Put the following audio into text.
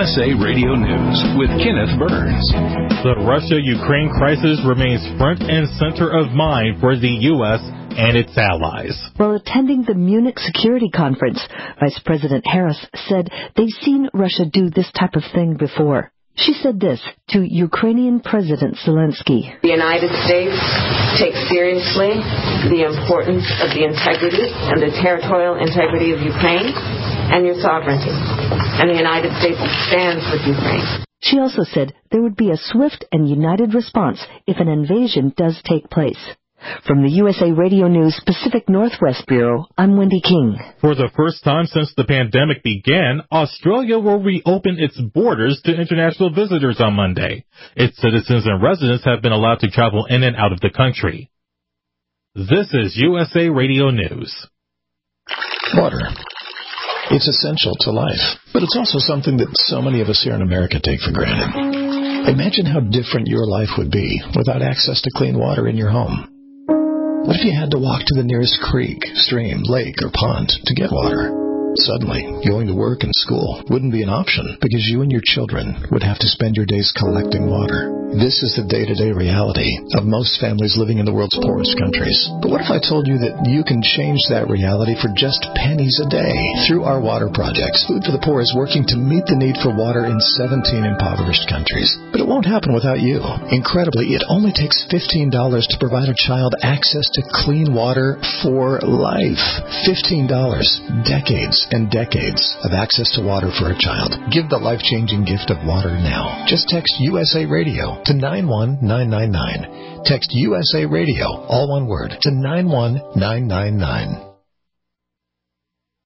USA Radio News with Kenneth Burns. The Russia-Ukraine crisis remains front and center of mind for the U.S. and its allies. While attending the Munich Security Conference, Vice President Harris said they've seen Russia do this type of thing before. She said this to Ukrainian President Zelensky. The United States takes seriously the importance of the integrity and the territorial integrity of Ukraine and your sovereignty. And the United States stands with Ukraine. She also said there would be a swift and united response if an invasion does take place. From the USA Radio News Pacific Northwest Bureau, I'm Wendy King. For the first time since the pandemic began, Australia will reopen its borders to international visitors on Monday. Its citizens and residents have been allowed to travel in and out of the country. This is USA Radio News. Water. It's essential to life, but it's also something that so many of us here in America take for granted. Imagine how different your life would be without access to clean water in your home. What if you had to walk to the nearest creek, stream, lake, or pond to get water? Suddenly, going to work and school wouldn't be an option because you and your children would have to spend your days collecting water. This is the day-to-day reality of most families living in the world's poorest countries. But what if I told you that you can change that reality for just pennies a day? Through our water projects, Food for the Poor is working to meet the need for water in 17 impoverished countries. But it won't happen without you. Incredibly, it only takes $15 to provide a child access to clean water for life. $15. Decades and decades of access to water for a child. Give the life-changing gift of water now. Just text USA Radio to 91999. Text USA Radio, all one word, to 91999.